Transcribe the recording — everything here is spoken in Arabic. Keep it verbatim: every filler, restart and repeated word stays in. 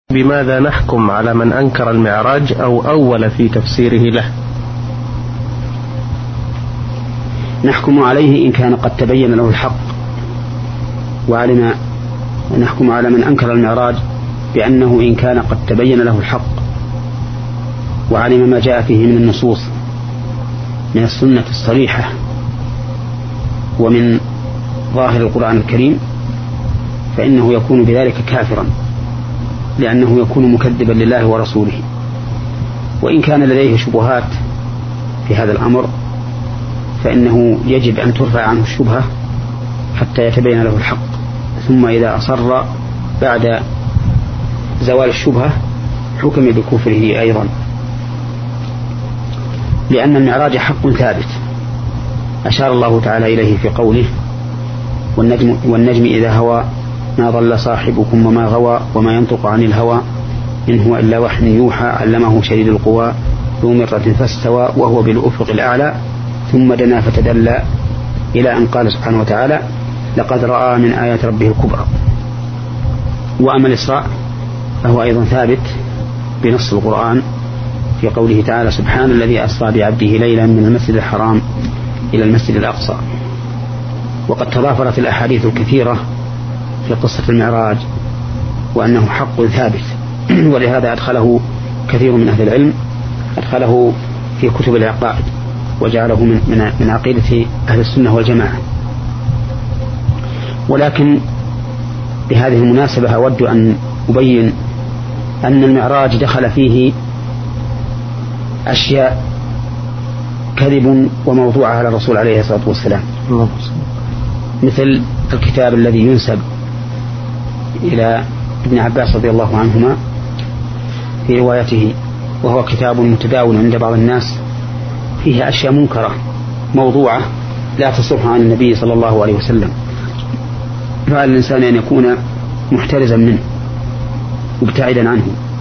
بماذا نحكم على من أنكر المعراج أو أول في تفسيره له؟ نحكم عليه إن كان قد تبين له الحق وعلم. نحكم على من أنكر المعراج بأنه إن كان قد تبين له الحق وعلم ما جاء فيه من النصوص من السنة الصريحة ومن ظاهر القرآن الكريم فإنه يكون بذلك كافرا، لأنه يكون مكذبا لله ورسوله. وإن كان لديه شبهات في هذا الأمر فإنه يجب أن ترفع عنه الشبهة حتى يتبين له الحق، ثم إذا أصر بعد زوال الشبهة حكم بكفره أيضا، لأن المعراج حق ثابت أشار الله تعالى إليه في قوله: والنجم, والنجم إذا هوى ما ضل صاحبكم وما غوى وما ينطق عن الهوى إن هو إلا وحي يوحى علمه شديد القوى ذو مرة فاستوى وهو بالأفق الأعلى ثم دنا فتدلى، إلى أن قال سبحانه وتعالى: لقد رأى من آيات ربه الكبرى. وأما الإسراء فهو أيضا ثابت بنص القرآن في قوله تعالى: سبحان الذي أسرى بعبده ليلا من المسجد الحرام إلى المسجد الأقصى. وقد تضافرت الأحاديث الكثيرة في قصة المعراج وأنه حق ثابت، ولهذا أدخله كثير من أهل العلم أدخله في كتب العقائد وجعله من, من, من عقيدة أهل السنة والجماعة. ولكن بهذه المناسبة أود أن أبين أن المعراج دخل فيه أشياء كذب وموضوع على الرسول عليه الصلاة والسلام، مثل الكتاب الذي ينسب إلى ابن عباس رضي الله عنهما في روايته، وهو كتاب متداول عند بعض الناس فيه أشياء منكرة موضوعة لا تصح عن النبي صلى الله عليه وسلم، فعلى الإنسان أن يكون محترزا منه مبتعدا عنه.